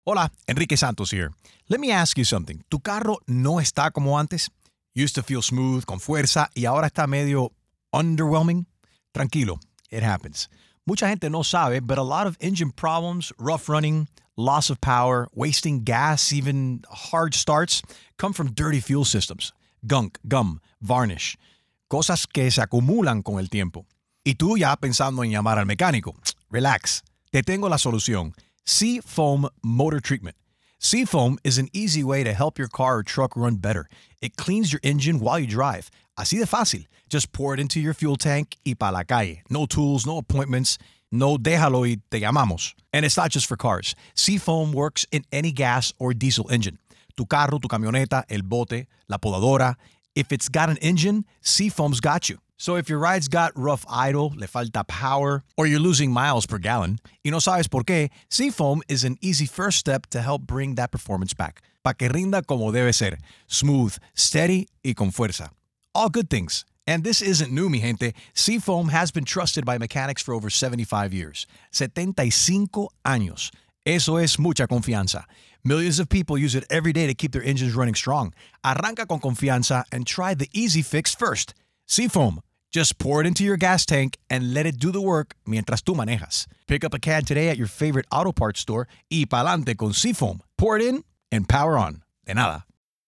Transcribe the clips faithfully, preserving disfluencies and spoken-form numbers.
Hola, Enrique Santos here. Let me ask you something. ¿Tu carro no está como antes? Used to feel smooth, con fuerza, y ahora está medio underwhelming? Tranquilo, it happens. Mucha gente no sabe, but a lot of engine problems, rough running, loss of power, wasting gas, even hard starts, come from dirty fuel systems. Gunk, gum, varnish. Cosas que se acumulan con el tiempo. Y tú ya pensando en llamar al mecánico. Relax. Te tengo la solución. Seafoam Motor Treatment. Seafoam is an easy way to help your car or truck run better. It cleans your engine while you drive. Así de fácil. Just pour it into your fuel tank y pa la calle. No tools, no appointments. No déjalo y te llamamos. And it's not just for cars. Seafoam works in any gas or diesel engine. Tu carro, tu camioneta, el bote, la podadora. If it's got an engine, Seafoam's got you. So if your ride's got rough idle, le falta power, or you're losing miles per gallon, y no sabes por qué, Seafoam is an easy first step to help bring that performance back. Pa' que rinda como debe ser. Smooth, steady, y con fuerza. All good things. And this isn't new, mi gente. Seafoam has been trusted by mechanics for over seventy-five years. setenta y cinco años. Eso es mucha confianza. Millions of people use it every day to keep their engines running strong. Arranca con confianza and try the easy fix first. Seafoam. Just pour it into your gas tank and let it do the work mientras tú manejas. Pick up a can today at your favorite auto parts store y pa'lante con Seafoam. Pour it in and power on. De nada.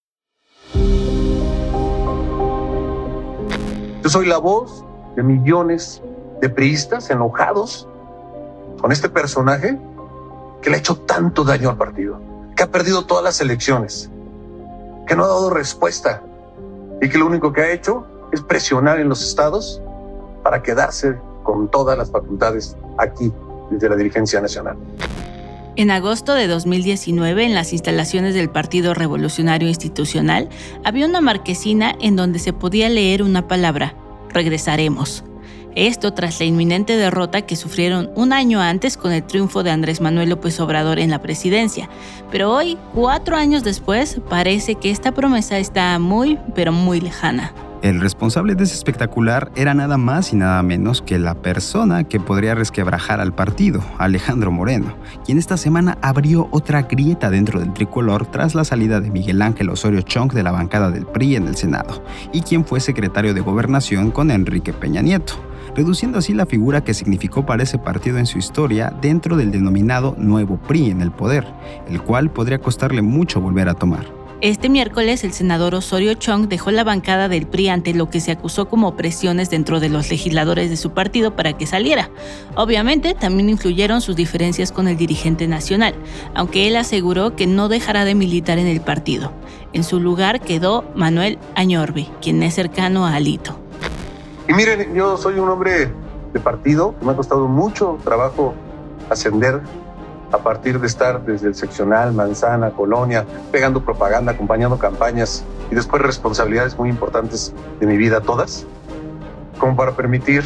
Yo soy la voz de millones de priistas enojados con este personaje que le ha hecho tanto daño al partido, que ha perdido todas las elecciones, que no ha dado respuesta y que lo único que ha hecho es presionar en los estados para quedarse con todas las facultades aquí desde la dirigencia nacional. En agosto de dos mil diecinueve, en las instalaciones del Partido Revolucionario Institucional, había una marquesina en donde se podía leer una palabra: regresaremos. Esto tras la inminente derrota que sufrieron un año antes con el triunfo de Andrés Manuel López Obrador en la presidencia. Pero hoy, cuatro años después, parece que esta promesa está muy, pero muy lejana. El responsable de ese espectacular era nada más y nada menos que la persona que podría resquebrajar al partido, Alejandro Moreno, quien esta semana abrió otra grieta dentro del tricolor tras la salida de Miguel Ángel Osorio Chong de la bancada del P R I en el Senado, y quien fue secretario de Gobernación con Enrique Peña Nieto, reduciendo así la figura que significó para ese partido en su historia dentro del denominado nuevo P R I en el poder, el cual podría costarle mucho volver a tomar. Este miércoles, el senador Osorio Chong dejó la bancada del P R I ante lo que se acusó como presiones dentro de los legisladores de su partido para que saliera. Obviamente, también influyeron sus diferencias con el dirigente nacional, aunque él aseguró que no dejará de militar en el partido. En su lugar quedó Manuel Añorbe, quien es cercano a Alito. Y miren, yo soy un hombre de partido, me ha costado mucho trabajo ascender a partir de estar desde el seccional, manzana, colonia, pegando propaganda, acompañando campañas y después responsabilidades muy importantes de mi vida, todas, como para permitir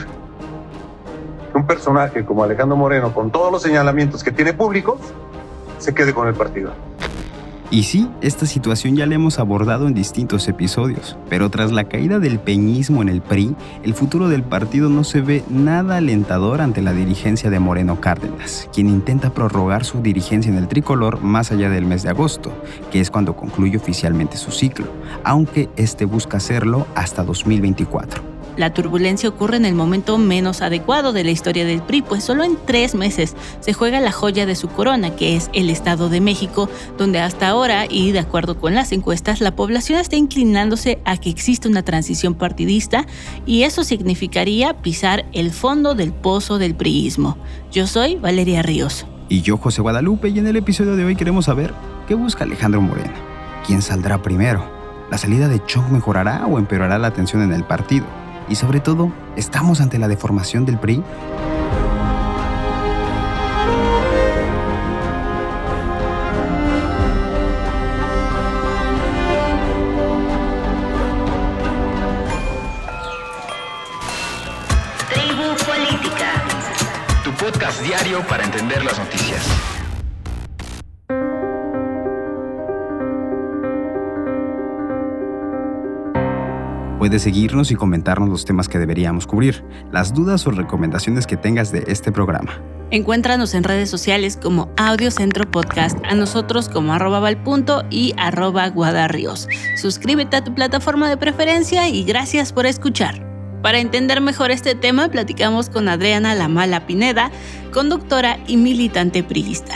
que un personaje como Alejandro Moreno, con todos los señalamientos que tiene públicos, se quede con el partido. Y sí, esta situación ya la hemos abordado en distintos episodios, pero tras la caída del peñismo en el P R I, el futuro del partido no se ve nada alentador ante la dirigencia de Moreno Cárdenas, quien intenta prorrogar su dirigencia en el tricolor más allá del mes de agosto, que es cuando concluye oficialmente su ciclo, aunque este busca hacerlo hasta dos mil veinticuatro. La turbulencia ocurre en el momento menos adecuado de la historia del P R I, pues solo en tres meses se juega la joya de su corona, que es el Estado de México, donde hasta ahora, y de acuerdo con las encuestas, la población está inclinándose a que exista una transición partidista, y eso significaría pisar el fondo del pozo del priismo. Yo soy Valeria Ríos. Y yo, José Guadalupe, y en el episodio de hoy queremos saber qué busca Alejandro Moreno. ¿Quién saldrá primero? ¿La salida de Chong mejorará o empeorará la tensión en el partido? Y sobre todo, ¿estamos ante la deformación del P R I? Tribu Política, tu podcast diario para entender las noticias. Puedes seguirnos y comentarnos los temas que deberíamos cubrir, las dudas o recomendaciones que tengas de este programa. Encuéntranos en redes sociales como Audiocentro Podcast, a nosotros como arroba valpunto y arroba guadarrios. Suscríbete a tu plataforma de preferencia y gracias por escuchar. Para entender mejor este tema, platicamos con Adriana Lamala Pineda, conductora y militante priista.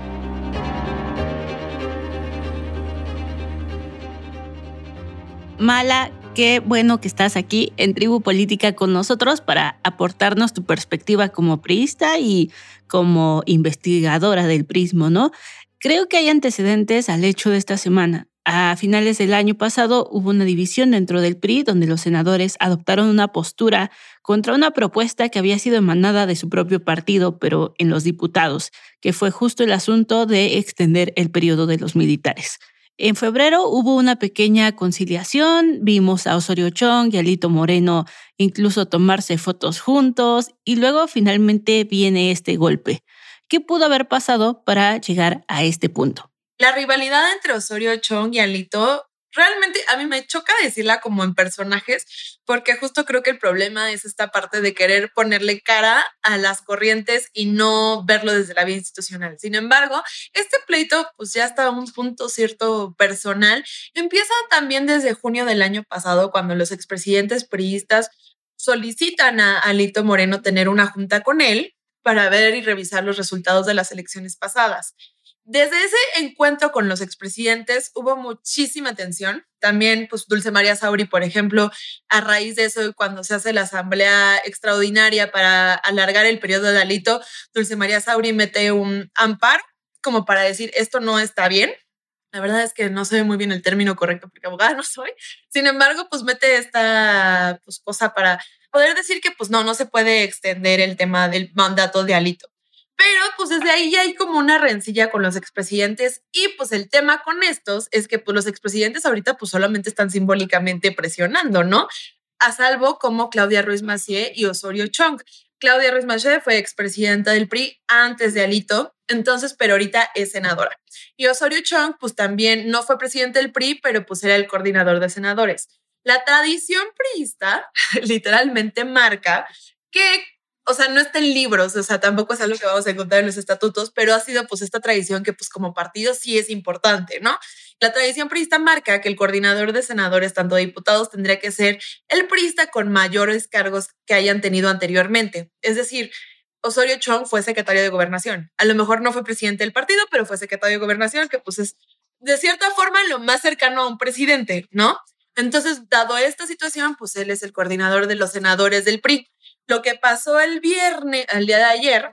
Mala, qué bueno que estás aquí en Tribu Política con nosotros para aportarnos tu perspectiva como priista y como investigadora del prismo, ¿no? Creo que hay antecedentes al hecho de esta semana. A finales del año pasado hubo una división dentro del P R I donde los senadores adoptaron una postura contra una propuesta que había sido emanada de su propio partido, pero en los diputados, que fue justo el asunto de extender el periodo de los militares. En febrero hubo una pequeña conciliación, vimos a Osorio Chong y a Alito Moreno incluso tomarse fotos juntos y luego finalmente viene este golpe. ¿Qué pudo haber pasado para llegar a este punto? La rivalidad entre Osorio Chong y Alito, realmente a mí me choca decirla como en personajes, porque justo creo que el problema es esta parte de querer ponerle cara a las corrientes y no verlo desde la vía institucional. Sin embargo, este pleito pues ya está a un punto cierto personal. Empieza también desde junio del año pasado, cuando los expresidentes priistas solicitan a Alito Moreno tener una junta con él para ver y revisar los resultados de las elecciones pasadas. Desde ese encuentro con los expresidentes hubo muchísima tensión. También, pues, Dulce María Sauri, por ejemplo, a raíz de eso, cuando se hace la asamblea extraordinaria para alargar el periodo de Alito, Dulce María Sauri mete un amparo como para decir, esto no está bien. La verdad es que no sé muy bien el término correcto porque abogada no soy. Sin embargo, pues mete esta pues, cosa para poder decir que pues no, no se puede extender el tema del mandato de Alito. Pero pues desde ahí ya hay como una rencilla con los expresidentes y pues el tema con estos es que pues los expresidentes ahorita pues solamente están simbólicamente presionando, ¿no? A salvo como Claudia Ruiz Massieu y Osorio Chong. Claudia Ruiz Massieu fue expresidenta del P R I antes de Alito, entonces, pero ahorita es senadora. Y Osorio Chong pues también no fue presidente del P R I, pero pues era el coordinador de senadores. La tradición priista literalmente marca que o sea, no está en libros, o sea, tampoco es algo que vamos a encontrar en los estatutos, pero ha sido pues esta tradición que pues como partido sí es importante, ¿no? La tradición priista marca que el coordinador de senadores, tanto de diputados, tendría que ser el priista con mayores cargos que hayan tenido anteriormente. Es decir, Osorio Chong fue secretario de Gobernación. A lo mejor no fue presidente del partido, pero fue secretario de Gobernación, que pues es de cierta forma lo más cercano a un presidente, ¿no? Entonces, dado esta situación, pues él es el coordinador de los senadores del P R I. Lo que pasó el viernes, el día de ayer,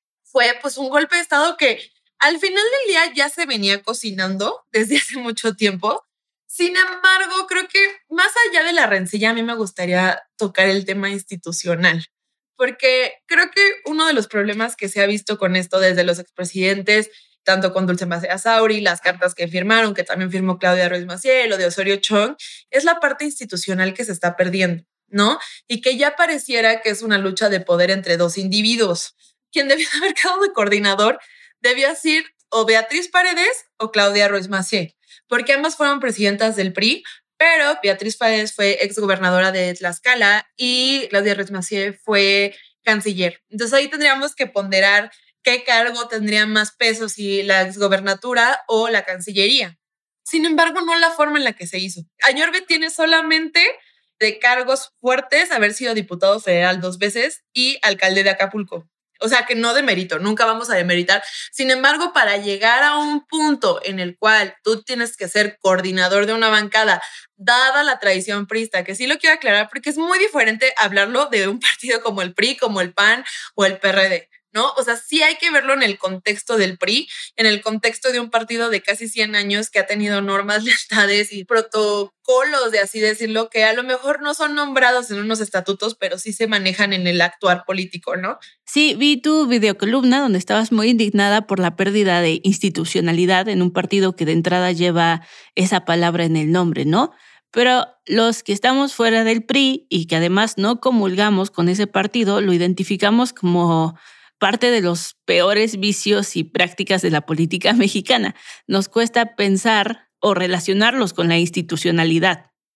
fue pues un golpe de estado que al final del día ya se venía cocinando desde hace mucho tiempo. Sin embargo, creo que más allá de la rencilla, a mí me gustaría tocar el tema institucional, porque creo que uno de los problemas que se ha visto con esto desde los expresidentes, tanto con Dulce María Sauri, las cartas que firmaron, que también firmó Claudia Ruiz Massieu, lo de Osorio Chong, es la parte institucional que se está perdiendo, ¿no? Y que ya pareciera que es una lucha de poder entre dos individuos. Quien debió haber quedado de coordinador debió ser o Beatriz Paredes o Claudia Ruiz Massieu, porque ambas fueron presidentas del P R I, pero Beatriz Paredes fue exgobernadora de Tlaxcala y Claudia Ruiz Massieu fue canciller. Entonces ahí tendríamos que ponderar qué cargo tendría más peso, si la exgobernatura o la cancillería. Sin embargo, no la forma en la que se hizo. Añorbe tiene solamente de cargos fuertes haber sido diputado federal dos veces y alcalde de Acapulco. O sea, que no demérito, nunca vamos a demeritar. Sin embargo, para llegar a un punto en el cual tú tienes que ser coordinador de una bancada, dada la tradición priista, que sí lo quiero aclarar porque es muy diferente hablarlo de un partido como el P R I, como el P A N o el P R D, ¿no? O sea, sí hay que verlo en el contexto del P R I, en el contexto de un partido de casi cien años que ha tenido normas, lealtades y protocolos, de así decirlo, que a lo mejor no son nombrados en unos estatutos, pero sí se manejan en el actuar político, ¿no? Sí, vi tu videocolumna donde estabas muy indignada por la pérdida de institucionalidad en un partido que de entrada lleva esa palabra en el nombre, ¿no? Pero los que estamos fuera del P R I y que además no comulgamos con ese partido, lo identificamos como parte de los peores vicios y prácticas de la política mexicana. Nos cuesta pensar o relacionarlos con la institucionalidad.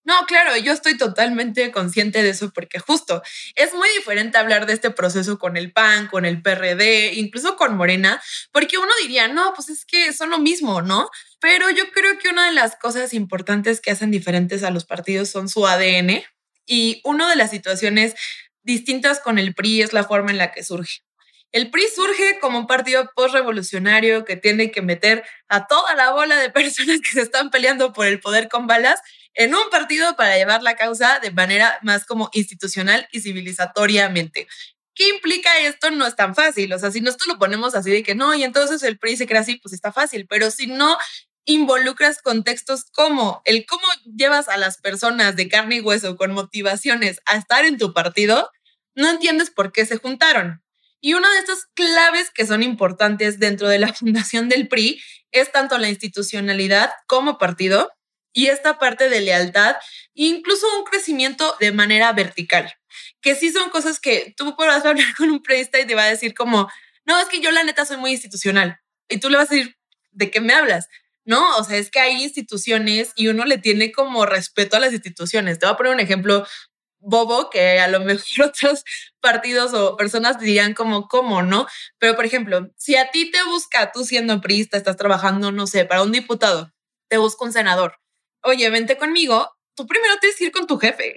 No, claro, yo estoy totalmente consciente de eso porque justo es muy diferente hablar de este proceso con el P A N, con el P R D, incluso con Morena, porque uno diría, no, pues es que son lo mismo, ¿no? Pero yo creo que una de las cosas importantes que hacen diferentes a los partidos son su A D N y una de las situaciones distintas con el P R I es la forma en la que surge. El P R I surge como un partido postrevolucionario que tiene que meter a toda la bola de personas que se están peleando por el poder con balas en un partido para llevar la causa de manera más como institucional y civilizatoriamente. ¿Qué implica esto? No es tan fácil. O sea, si nosotros lo ponemos así de que no, y entonces el P R I se crea así, pues está fácil. Pero si no involucras contextos como el cómo llevas a las personas de carne y hueso con motivaciones a estar en tu partido, no entiendes por qué se juntaron. Y una de estas claves que son importantes dentro de la fundación del P R I es tanto la institucionalidad como partido y esta parte de lealtad, incluso un crecimiento de manera vertical, que sí son cosas que tú podrás hablar con un periodista y te va a decir como, no, es que yo la neta soy muy institucional. Y tú le vas a decir, ¿de qué me hablas? No, o sea, es que hay instituciones y uno le tiene como respeto a las instituciones. Te voy a poner un ejemplo bobo que a lo mejor otros partidos o personas dirían como, ¿cómo, no? Pero, por ejemplo, si a ti te busca, tú siendo priista, estás trabajando, no sé, para un diputado, te busca un senador. Oye, vente conmigo, tú primero tienes que ir con tu jefe,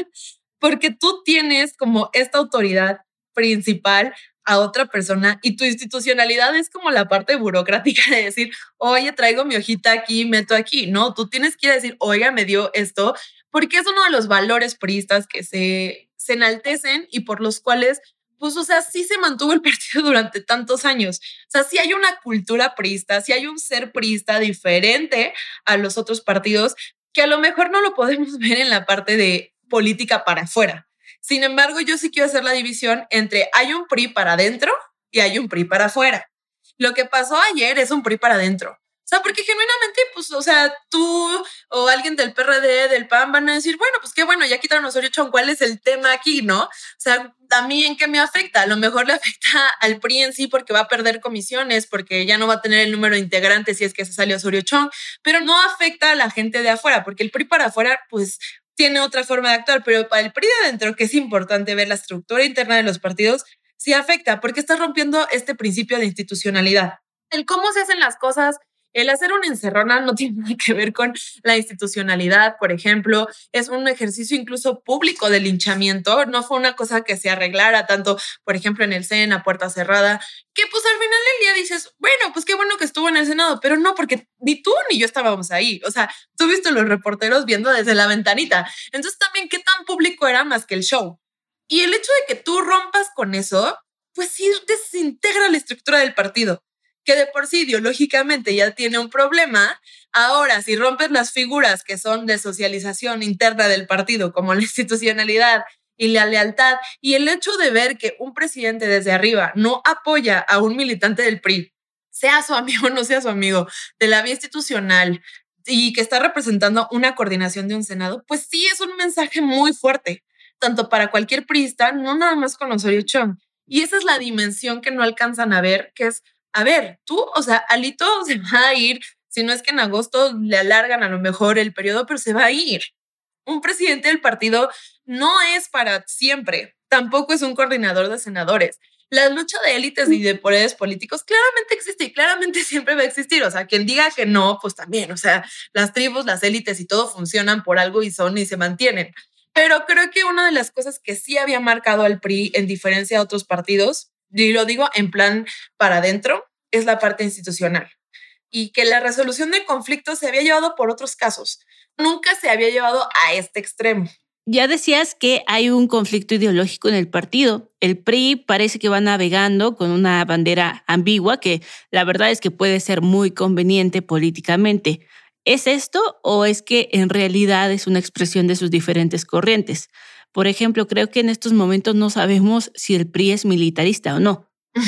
porque tú tienes como esta autoridad principal a otra persona y tu institucionalidad es como la parte burocrática de decir, oye, traigo mi hojita aquí, meto aquí. No, tú tienes que ir a decir, oiga, me dio esto, porque es uno de los valores priistas que se, se enaltecen y por los cuales, pues, o sea, sí se mantuvo el partido durante tantos años. O sea, sí hay una cultura priista, sí hay un ser priista diferente a los otros partidos que a lo mejor no lo podemos ver en la parte de política para afuera. Sin embargo, yo sí quiero hacer la división entre hay un P R I para adentro y hay un P R I para afuera. Lo que pasó ayer es un P R I para adentro. O sea, porque genuinamente, pues, o sea, tú o alguien del P R D, del P A N van a decir, bueno, pues qué bueno, ya quitaron a Osorio Chong, ¿cuál es el tema aquí, no? O sea, ¿a mí en qué me afecta? A lo mejor le afecta al P R I en sí porque va a perder comisiones, porque ya no va a tener el número de integrantes si es que se sale Osorio Chong, pero no afecta a la gente de afuera, porque el P R I para afuera, pues, tiene otra forma de actuar, pero para el P R I de adentro, que es importante ver la estructura interna de los partidos, sí afecta, porque está rompiendo este principio de institucionalidad. El cómo se hacen las cosas, el hacer una encerrona no tiene nada que ver con la institucionalidad, por ejemplo, es un ejercicio incluso público de linchamiento, no fue una cosa que se arreglara tanto, por ejemplo, en el C E N a puerta cerrada, que pues al final del día dices, bueno, pues qué bueno que estuvo en el Senado, pero no, porque ni tú ni yo estábamos ahí, o sea, tú viste los reporteros viendo desde la ventanita, entonces también qué tan público era más que el show. Y el hecho de que tú rompas con eso, pues sí desintegra la estructura del partido, que de por sí ideológicamente ya tiene un problema. Ahora, si rompes las figuras que son de socialización interna del partido, como la institucionalidad y la lealtad, y el hecho de ver que un presidente desde arriba no apoya a un militante del P R I, sea su amigo o no sea su amigo, de la vía institucional, y que está representando una coordinación de un Senado, pues sí es un mensaje muy fuerte, tanto para cualquier priista, no nada más con Osorio Chong. Y esa es la dimensión que no alcanzan a ver, que es, a ver, tú, o sea, Alito se va a ir, si no es que en agosto le alargan a lo mejor el periodo, pero se va a ir. Un presidente del partido no es para siempre, tampoco es un coordinador de senadores. La lucha de élites y de poderes políticos claramente existe y claramente siempre va a existir. O sea, quien diga que no, pues también, o sea, las tribus, las élites y todo funcionan por algo y son y se mantienen. Pero creo que una de las cosas que sí había marcado al P R I en diferencia a otros partidos, y lo digo en plan para adentro, es la parte institucional. Y que la resolución de conflictos se había llevado por otros casos. Nunca se había llevado a este extremo. Ya decías que hay un conflicto ideológico en el partido. El P R I parece que va navegando con una bandera ambigua que la verdad es que puede ser muy conveniente políticamente. ¿Es esto o es que en realidad es una expresión de sus diferentes corrientes? Por ejemplo, creo que en estos momentos no sabemos si el P R I es militarista o no.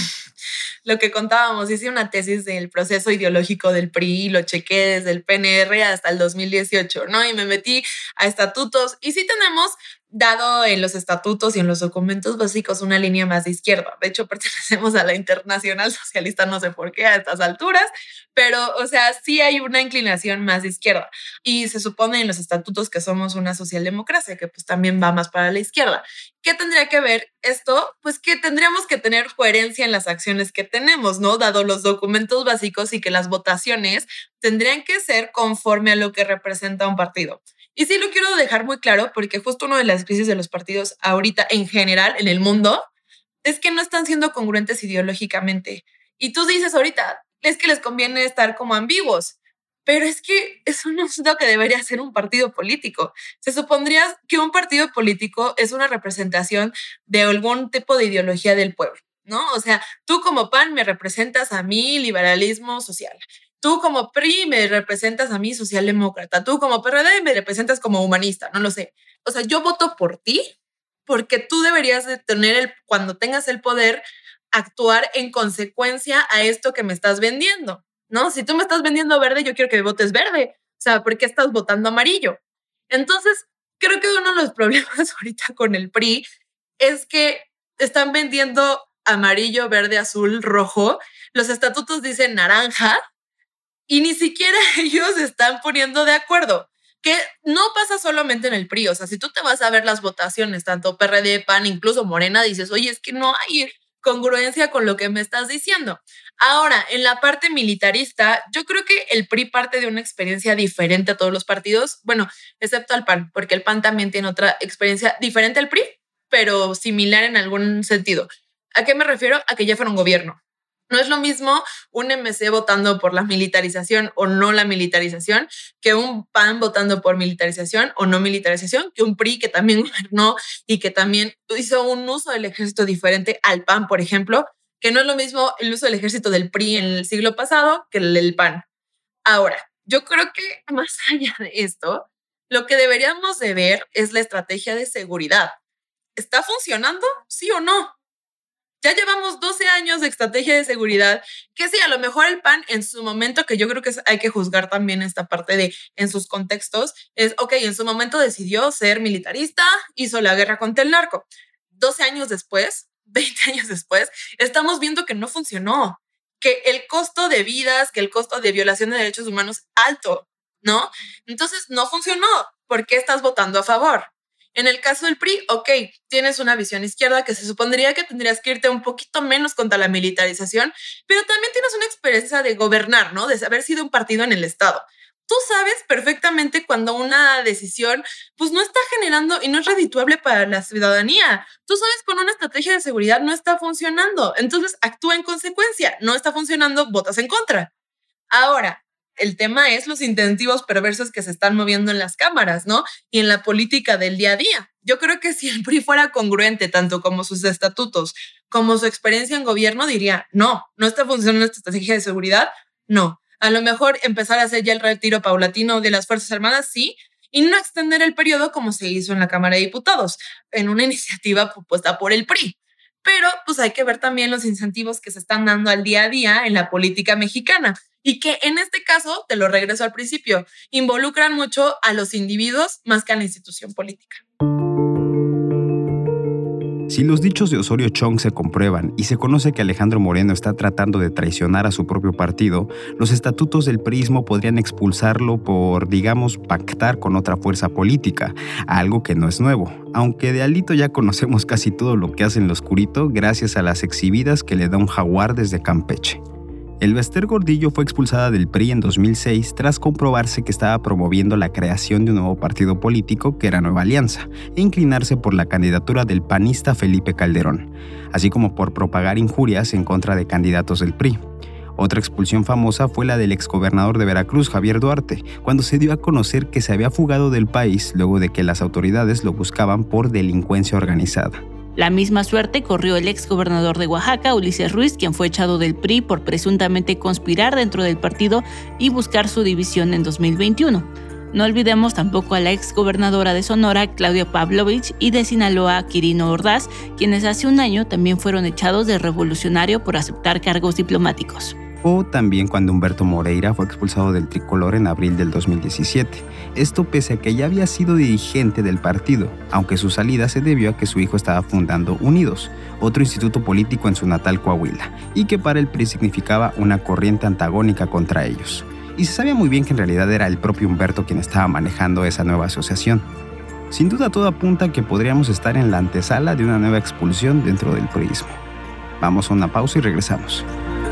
Lo que contábamos, hice una tesis del proceso ideológico del P R I, lo chequé desde el P N R hasta el dos mil dieciocho, ¿no? Y me metí a estatutos y sí tenemos dado en los estatutos y en los documentos básicos una línea más de izquierda. De hecho, pertenecemos a la Internacional Socialista, no sé por qué a estas alturas, pero, o sea, sí hay una inclinación más de izquierda. Y se supone en los estatutos que somos una socialdemocracia, que pues también va más para la izquierda. ¿Qué tendría que ver esto? Pues que tendríamos que tener coherencia en las acciones que tenemos, ¿no? Dado los documentos básicos y que las votaciones tendrían que ser conforme a lo que representa un partido. Y sí lo quiero dejar muy claro porque justo una de las crisis de los partidos ahorita en general en el mundo es que no están siendo congruentes ideológicamente. Y tú dices ahorita, es que les conviene estar como ambiguos, pero es que eso no es lo que debería ser un partido político. Se supondría que un partido político es una representación de algún tipo de ideología del pueblo, ¿no? O sea, tú como P A N me representas a mi liberalismo social. Tú como P R I me representas a mí socialdemócrata. Tú como P R D me representas como humanista. No lo sé. O sea, yo voto por ti porque tú deberías de tener el, cuando tengas el poder, actuar en consecuencia a esto que me estás vendiendo, ¿no? Si tú me estás vendiendo verde, yo quiero que me votes verde. O sea, ¿por qué estás votando amarillo? Entonces, creo que uno de los problemas ahorita con el P R I es que están vendiendo amarillo, verde, azul, rojo. Los estatutos dicen naranja. Y ni siquiera ellos se están poniendo de acuerdo, que no pasa solamente en el P R I. O sea, si tú te vas a ver las votaciones, tanto P R D, P A N, incluso Morena, dices, oye, es que no hay congruencia con lo que me estás diciendo. Ahora, en la parte militarista, yo creo que el P R I parte de una experiencia diferente a todos los partidos, bueno, excepto al P A N, porque el P A N también tiene otra experiencia diferente al P R I, pero similar en algún sentido. ¿A qué me refiero? A que ya fueron gobierno. No es lo mismo un M C votando por la militarización o no la militarización que un P A N votando por militarización o no militarización, que un P R I que también gobernó y que también hizo un uso del ejército diferente al P A N, por ejemplo, que no es lo mismo el uso del ejército del P R I en el siglo pasado que el del P A N. Ahora, yo creo que más allá de esto, lo que deberíamos de ver es la estrategia de seguridad. ¿Está funcionando? ¿Sí o no? Ya llevamos doce años de estrategia de seguridad, que sí, a lo mejor el P A N en su momento, que yo creo que hay que juzgar también esta parte de en sus contextos, es, ok, en su momento decidió ser militarista, hizo la guerra contra el narco. doce años después, veinte años después, estamos viendo que no funcionó, que el costo de vidas, que el costo de violación de derechos humanos es alto, ¿no? Entonces, no funcionó. ¿Por qué estás votando a favor? En el caso del P R I, ok, tienes una visión izquierda que se supondría que tendrías que irte un poquito menos contra la militarización, pero también tienes una experiencia de gobernar, ¿no? De haber sido un partido en el Estado. Tú sabes perfectamente cuando una decisión pues no está generando y no es redituable para la ciudadanía. Tú sabes cuando una estrategia de seguridad no está funcionando. Entonces actúa en consecuencia. No está funcionando, votas en contra. Ahora, el tema es los incentivos perversos que se están moviendo en las cámaras, ¿no? Y en la política del día a día. Yo creo que si el P R I fuera congruente tanto como sus estatutos como su experiencia en gobierno, diría, no, no está funcionando esta estrategia de seguridad, no. A lo mejor empezar a hacer ya el retiro paulatino de las Fuerzas Armadas, sí, y no extender el periodo como se hizo en la Cámara de Diputados, en una iniciativa propuesta por el P R I. Pero pues hay que ver también los incentivos que se están dando al día a día en la política mexicana y que en este caso, te lo regreso al principio, involucran mucho a los individuos más que a la institución política. Si los dichos de Osorio Chong se comprueban y se conoce que Alejandro Moreno está tratando de traicionar a su propio partido, los estatutos del PRIismo podrían expulsarlo por, digamos, pactar con otra fuerza política, algo que no es nuevo, aunque de Alito ya conocemos casi todo lo que hace en lo oscurito gracias a las exhibidas que le da un jaguar desde Campeche. Elbester Gordillo fue expulsada del P R I en dos mil seis tras comprobarse que estaba promoviendo la creación de un nuevo partido político que era Nueva Alianza e inclinarse por la candidatura del panista Felipe Calderón, así como por propagar injurias en contra de candidatos del P R I. Otra expulsión famosa fue la del exgobernador de Veracruz, Javier Duarte, cuando se dio a conocer que se había fugado del país luego de que las autoridades lo buscaban por delincuencia organizada. La misma suerte corrió el exgobernador de Oaxaca, Ulises Ruiz, quien fue echado del P R I por presuntamente conspirar dentro del partido y buscar su división en dos mil veintiuno. No olvidemos tampoco a la exgobernadora de Sonora, Claudia Pavlovich, y de Sinaloa, Quirino Ordaz, quienes hace un año también fueron echados de revolucionario por aceptar cargos diplomáticos. o también cuando Humberto Moreira fue expulsado del tricolor en abril del dos mil diecisiete. Esto pese a que ya había sido dirigente del partido, aunque su salida se debió a que su hijo estaba fundando Unidos, otro instituto político en su natal Coahuila, y que para el P R I significaba una corriente antagónica contra ellos. Y se sabía muy bien que en realidad era el propio Humberto quien estaba manejando esa nueva asociación. Sin duda todo apunta a que podríamos estar en la antesala de una nueva expulsión dentro del priismo. Vamos a una pausa y regresamos.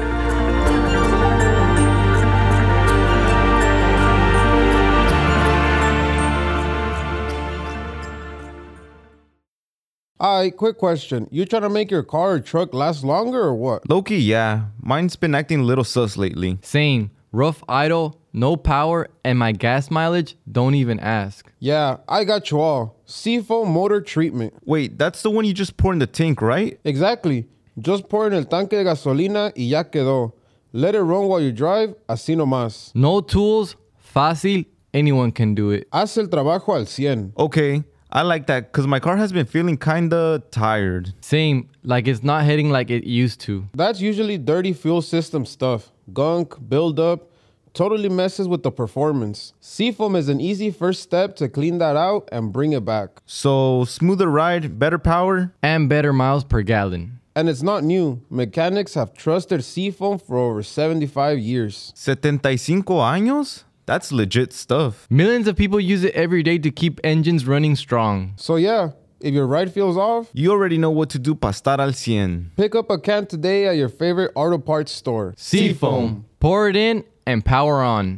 Alright, quick question. You trying to make your car or truck last longer or what? Low-key, yeah. Mine's been acting a little sus lately. Same. Rough idle, no power, and my gas mileage, don't even ask. Yeah, I got you all. Seafoam Motor Treatment. Wait, that's the one you just pour in the tank, right? Exactly. Just pour in el tanque de gasolina y ya quedó. Let it run while you drive, así nomás. No tools, fácil, anyone can do it. Haz el trabajo al cien. Okay, I like that because my car has been feeling kinda tired. Same, like it's not hitting like it used to. That's usually dirty fuel system stuff. Gunk, buildup, totally messes with the performance. Seafoam is an easy first step to clean that out and bring it back. So, smoother ride, better power? And better miles per gallon. And it's not new. Mechanics have trusted Seafoam for over seventy-five years. setenta y cinco años? That's legit stuff. Millions of people use it every day to keep engines running strong. So yeah, if your ride feels off, you already know what to do para estar al cien. Pick up a can today at your favorite auto parts store. Seafoam. Pour it in and power on.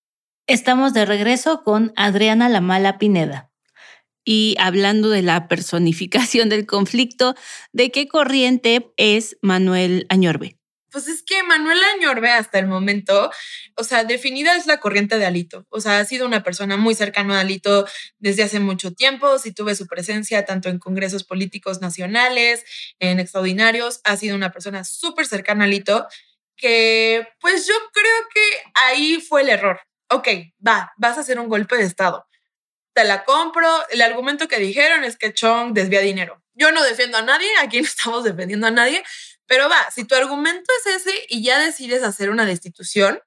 Estamos de regreso con Adriana La Mala Pineda. Y hablando de la personificación del conflicto, ¿de qué corriente es Manuel Añorbe? Pues es que Manuel Añorbe hasta el momento, o sea, definida es la corriente de Alito. O sea, ha sido una persona muy cercana a Alito desde hace mucho tiempo. Sí tuve su presencia tanto en congresos políticos nacionales, en extraordinarios. Ha sido una persona súper cercana a Alito que, pues yo creo que ahí fue el error. Ok, va, vas a hacer un golpe de Estado. Te la compro. El argumento que dijeron es que Chong desvía dinero. Yo no defiendo a nadie, aquí no estamos defendiendo a nadie, pero va, si tu argumento es ese y ya decides hacer una destitución,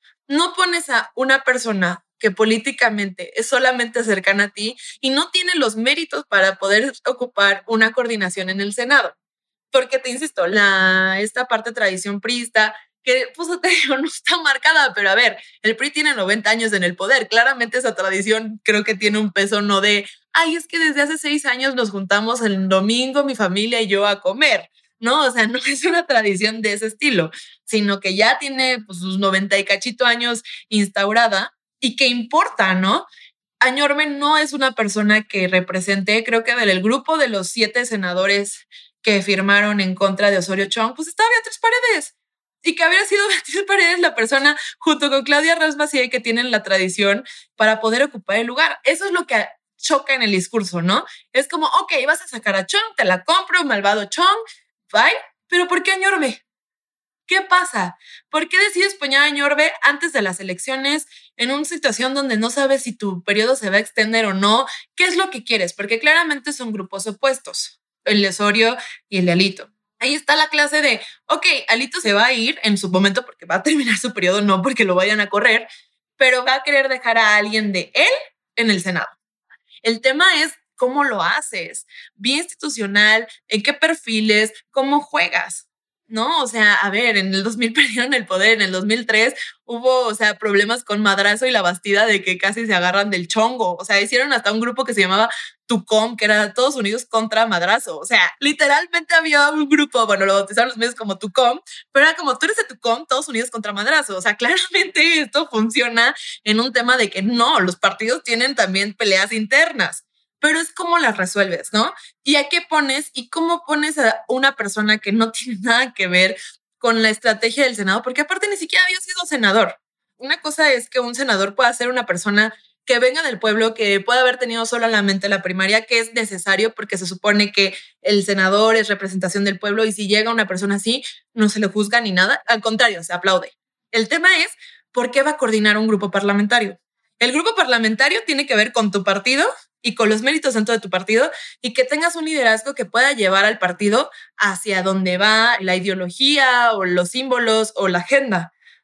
no pones a una persona que políticamente es solamente cercana a ti y no tiene los méritos para poder ocupar una coordinación en el Senado. Porque te insisto, la, esta parte tradición priista, que pues te digo, no está marcada, pero a ver, el P R I tiene noventa años en el poder. Claramente esa tradición creo que tiene un peso no de, ay, es que desde hace seis años nos juntamos el domingo, mi familia y yo a comer. No, o sea, no es una tradición de ese estilo, sino que ya tiene pues, sus noventa y cachito años instaurada y que importa, ¿no? Añorbe no es una persona que represente, creo que del grupo de los siete senadores que firmaron en contra de Osorio Chong, pues estaba Beatriz Paredes. Y que habría sido Beatriz Paredes la persona junto con Claudia Ramos Massieu que tienen la tradición para poder ocupar el lugar. Eso es lo que choca en el discurso, ¿no? Es como, ok, vas a sacar a Chong, te la compro, malvado Chong, bye, pero ¿por qué Añorbe? ¿Qué pasa? ¿Por qué decides poner a Añorbe antes de las elecciones en una situación donde no sabes si tu periodo se va a extender o no? ¿Qué es lo que quieres? Porque claramente son grupos opuestos, el de Osorio y el de Alito. Ahí está la clase de, ok, Alito se va a ir en su momento porque va a terminar su periodo, no porque lo vayan a correr, pero va a querer dejar a alguien de él en el Senado. El tema es cómo lo haces, vía institucional, en qué perfiles, cómo juegas, ¿no? O sea, a ver, en el dos mil perdieron el poder, en el dos mil tres hubo, o sea, problemas con Madrazo y La Bastida de que casi se agarran del chongo. O sea, hicieron hasta un grupo que se llamaba Tucom, que era Todos Unidos contra Madrazo. O sea, literalmente había un grupo, bueno, lo bautizaron los medios como Tucom, pero era como, tú eres de Tucom, Todos Unidos contra Madrazo. O sea, claramente esto funciona en un tema de que no, los partidos tienen también peleas internas. Pero es cómo las resuelves, ¿no? Y a qué pones y cómo pones a una persona que no tiene nada que ver con la estrategia del Senado, porque aparte ni siquiera había sido senador. Una cosa es que un senador pueda ser una persona que venga del pueblo, que pueda haber tenido solamente la primaria, que es necesario porque se supone que el senador es representación del pueblo y si llega una persona así, no se le juzga ni nada. Al contrario, se aplaude. El tema es, ¿por qué va a coordinar un grupo parlamentario? El grupo parlamentario tiene que ver con tu partido y con los méritos dentro de tu partido y que tengas un liderazgo que pueda llevar al partido hacia donde va la ideología o los símbolos o la agenda.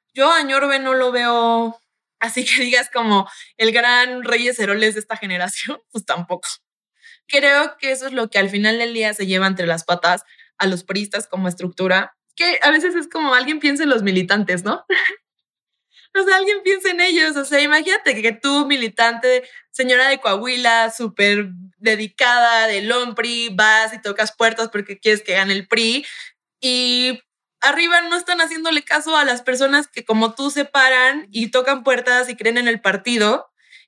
Yo a Ñorbe no lo veo así que digas como el gran Reyes Heroles de esta generación, pues tampoco. Creo que eso es lo que al final del día se lleva entre las patas a los priistas como estructura, que a veces es como alguien piensa en los militantes, ¿no? O sea, alguien piensa en ellos. O sea, imagínate que, que tú, militante, señora de Coahuila, súper dedicada del L O M P R I, vas y tocas puertas porque quieres que gane el P R I y arriba no están haciéndole caso a las personas que como tú se paran y tocan puertas y creen en el partido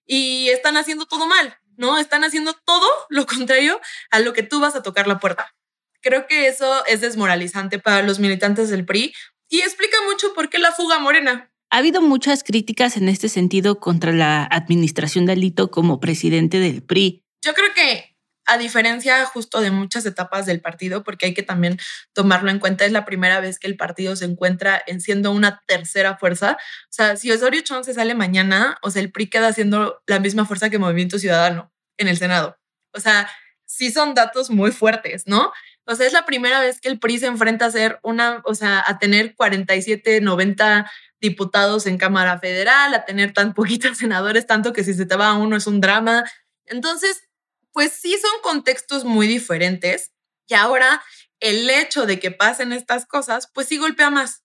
y están haciendo todo mal, ¿no? Están haciendo todo lo contrario a lo que tú vas a tocar la puerta. Creo que eso es desmoralizante para los militantes del P R I y explica mucho por qué la fuga a Morena. Ha habido muchas críticas en este sentido contra la administración de Alito como presidente del P R I. Yo creo que, a diferencia justo de muchas etapas del partido, porque hay que también tomarlo en cuenta, es la primera vez que el partido se encuentra en siendo una tercera fuerza. O sea, si Osorio Chong se sale mañana, o sea, el P R I queda siendo la misma fuerza que Movimiento Ciudadano en el Senado. O sea, sí son datos muy fuertes, ¿no? O sea, es la primera vez que el P R I se enfrenta a ser una, o sea, a tener cuarenta y siete, noventa diputados en Cámara Federal, a tener tan poquitos senadores, tanto que si se te va uno es un drama. Entonces, pues sí son contextos muy diferentes y ahora el hecho de que pasen estas cosas, pues sí golpea más.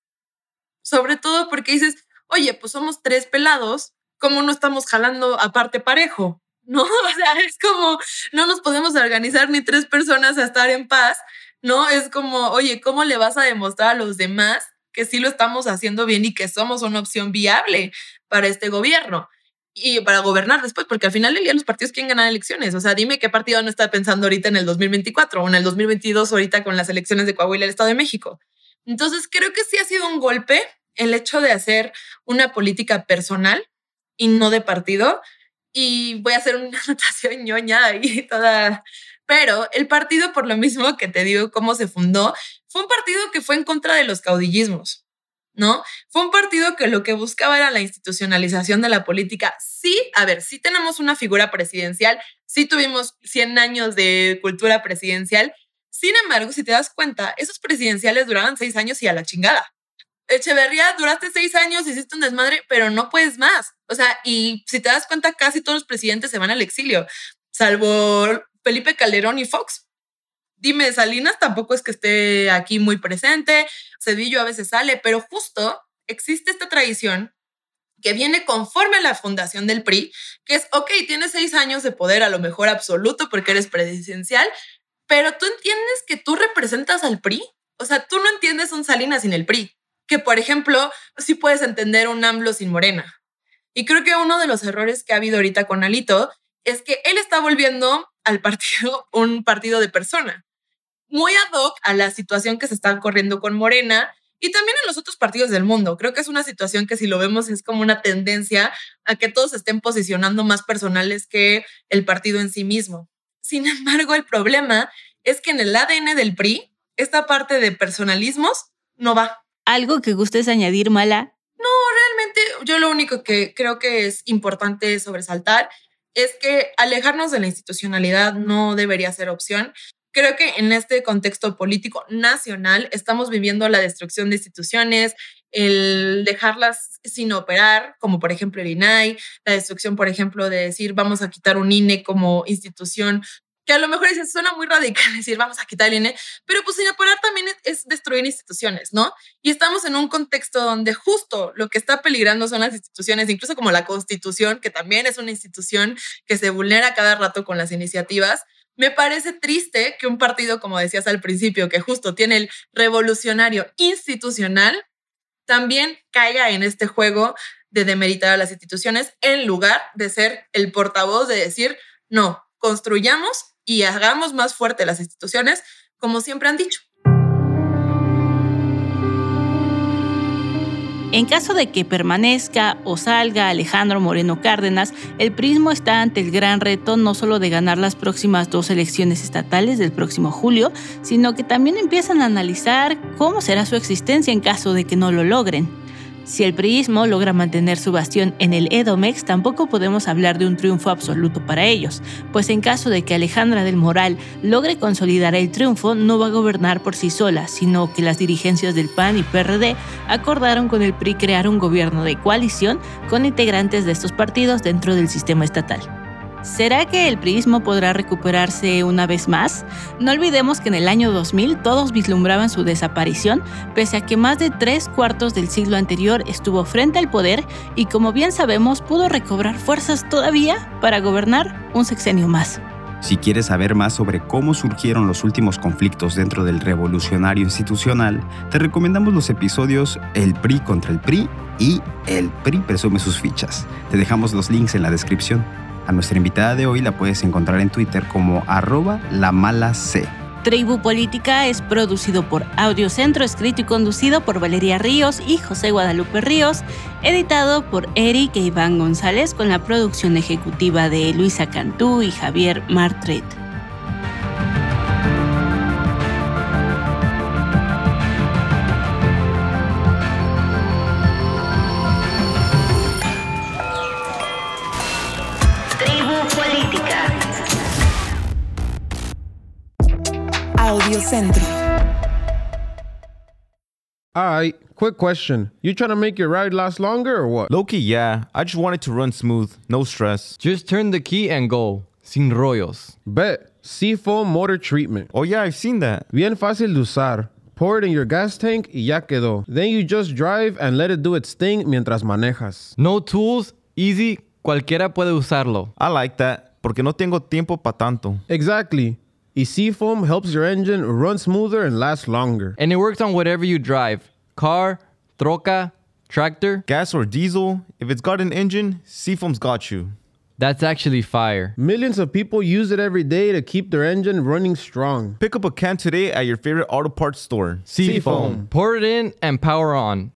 Sobre todo porque dices, oye, pues somos tres pelados, ¿cómo no estamos jalando aparte parejo? ¿No? O sea, es como, no nos podemos organizar ni tres personas a estar en paz, ¿no? Es como, oye, ¿cómo le vas a demostrar a los demás que sí lo estamos haciendo bien y que somos una opción viable para este gobierno y para gobernar después? Porque al final del día los partidos quieren ganar elecciones. O sea, dime qué partido no está pensando ahorita en el dos mil veinticuatro o en el dos mil veintidós ahorita con las elecciones de Coahuila y el Estado de México. Entonces creo que sí ha sido un golpe el hecho de hacer una política personal y no de partido. Y voy a hacer una anotación ñoña ahí toda... Pero el partido, por lo mismo que te digo cómo se fundó, fue un partido que fue en contra de los caudillismos, ¿no? Fue un partido que lo que buscaba era la institucionalización de la política. Sí, a ver, sí tenemos una figura presidencial, sí tuvimos cien años de cultura presidencial. Sin embargo, si te das cuenta, esos presidenciales duraban seis años y a la chingada. Echeverría, duraste seis años, hiciste un desmadre, pero no puedes más. O sea, y si te das cuenta, casi todos los presidentes se van al exilio, salvo Felipe Calderón y Fox. Dime, Salinas tampoco es que esté aquí muy presente, Cedillo a veces sale, pero justo existe esta tradición que viene conforme a la fundación del P R I, que es, ok, tienes seis años de poder, a lo mejor absoluto porque eres presidencial, pero tú entiendes que tú representas al P R I. O sea, tú no entiendes un Salinas sin el P R I. Que, por ejemplo, sí puedes entender un AMLO sin Morena. Y creo que uno de los errores que ha habido ahorita con Alito es que él está volviendo al partido un partido de persona, muy ad hoc a la situación que se está corriendo con Morena y también en los otros partidos del mundo. Creo que es una situación que si lo vemos es como una tendencia a que todos estén posicionando más personales que el partido en sí mismo. Sin embargo, el problema es que en el A D N del P R I, esta parte de personalismos no va. ¿Algo que gustes añadir, Mala? No, realmente yo lo único que creo que es importante sobresaltar es que alejarnos de la institucionalidad no debería ser opción. Creo que en este contexto político nacional estamos viviendo la destrucción de instituciones, el dejarlas sin operar, como por ejemplo el I N A I, la destrucción, por ejemplo, de decir vamos a quitar un I N E como institución, que a lo mejor es, suena muy radical decir vamos a quitar el I N E, pero pues sin operar también es, es destruir instituciones, ¿no? Y estamos en un contexto donde justo lo que está peligrando son las instituciones, incluso como la Constitución, que también es una institución que se vulnera cada rato con las iniciativas. Me parece triste que un partido, como decías al principio, que justo tiene el revolucionario institucional, también caiga en este juego de demeritar a las instituciones en lugar de ser el portavoz de decir, no, construyamos y hagamos más fuerte las instituciones, como siempre han dicho. En caso de que permanezca o salga Alejandro Moreno Cárdenas, el PRIismo está ante el gran reto no solo de ganar las próximas dos elecciones estatales del próximo julio, sino que también empiezan a analizar cómo será su existencia en caso de que no lo logren. Si el priismo logra mantener su bastión en el Edomex, tampoco podemos hablar de un triunfo absoluto para ellos, pues en caso de que Alejandra del Moral logre consolidar el triunfo, no va a gobernar por sí sola, sino que las dirigencias del P A N y P R D acordaron con el P R I crear un gobierno de coalición con integrantes de estos partidos dentro del sistema estatal. ¿Será que el priismo podrá recuperarse una vez más? No olvidemos que en el año dos mil todos vislumbraban su desaparición, pese a que más de tres cuartos del siglo anterior estuvo frente al poder y, como bien sabemos, pudo recobrar fuerzas todavía para gobernar un sexenio más. Si quieres saber más sobre cómo surgieron los últimos conflictos dentro del revolucionario institucional, te recomendamos los episodios El P R I contra el P R I y El P R I presume sus fichas. Te dejamos los links en la descripción. A nuestra invitada de hoy la puedes encontrar en Twitter como arroba lamalac. Tribu Política es producido por Audiocentro, escrito y conducido por Valeria Ríos y José Guadalupe Ríos, editado por Eric e Iván González con la producción ejecutiva de Luisa Cantú y Javier Martret. Audiocentro. Alright, quick question. You trying to make your ride last longer or what? Low-key, yeah. I just want it to run smooth. No stress. Just turn the key and go. Sin rollos. Bet. Seafoam Motor Treatment. Oh yeah, I've seen that. Bien fácil de usar. Pour it in your gas tank y ya quedó. Then you just drive and let it do its thing mientras manejas. No tools, easy, cualquiera puede usarlo. I like that, porque no tengo tiempo pa' tanto. Exactly. Y Seafoam helps your engine run smoother and last longer. And it works on whatever you drive. Car, troca, tractor. Gas or diesel, if it's got an engine, Seafoam's got you. That's actually fire. Millions of people use it every day to keep their engine running strong. Pick up a can today at your favorite auto parts store. Seafoam. Pour it in and power on.